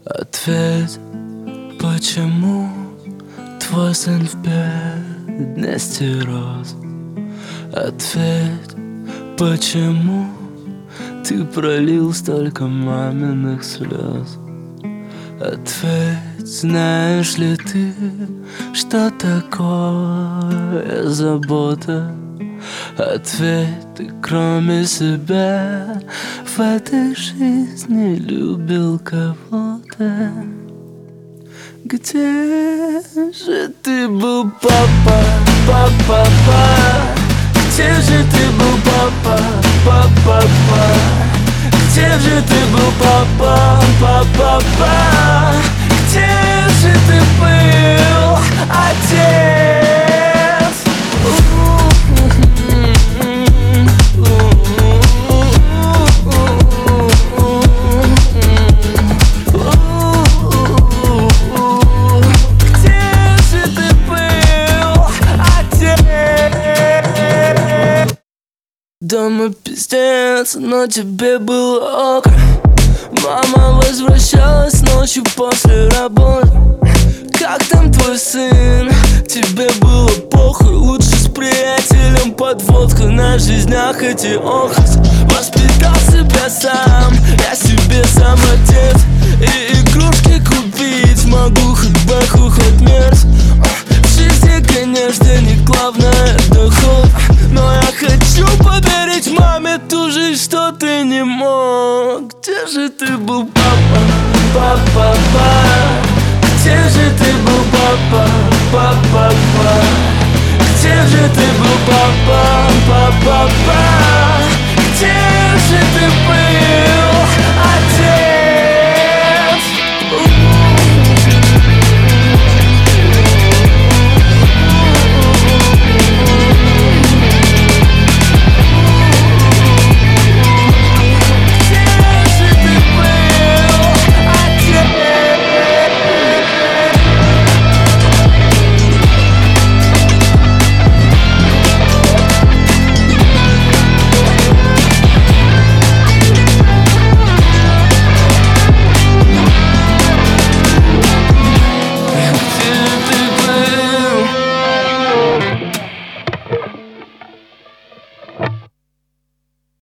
Ответь, почему твой сын в бедности рос? Ответь, почему ты пролил столько маминых слез? Ответь, знаешь ли ты, что такое забота? Ответь, ты кроме себя в этой жизни любил кого-то? Где же ты был, папа, папа, папа? Где же ты был, папа, папа, папа? Где же ты был, папа, папа, папа? Где же ты был, отец? Дома пиздец, но тебе было ок. Мама возвращалась ночью после работы. Как там твой сын? Тебе было похуй. Лучше с приятелем под водку на жизнях эти охоть. Воспитал себя сам, я себе сам отец. И игрушки купить могу, хоть бэху, хоть мерз. В жизни, конечно, не главное доход, но я хочу подарить маме ту жизнь, что ты не мог. Где же ты был, папа, папа, папа? Где же ты был, папа, папа, папа? Где же ты был, папа, папа, папа? Где же ты был?